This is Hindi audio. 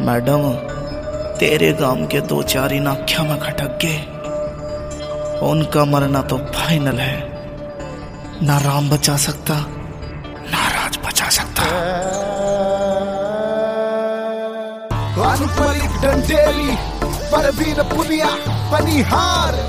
मैडम, तेरे गांव के दो चार इनाख्या में खटक गए, उनका मरना तो फाइनल है। ना राम बचा सकता, ना राज बचा सकता। डंडेली, परवीन पुनिया, बनिहार।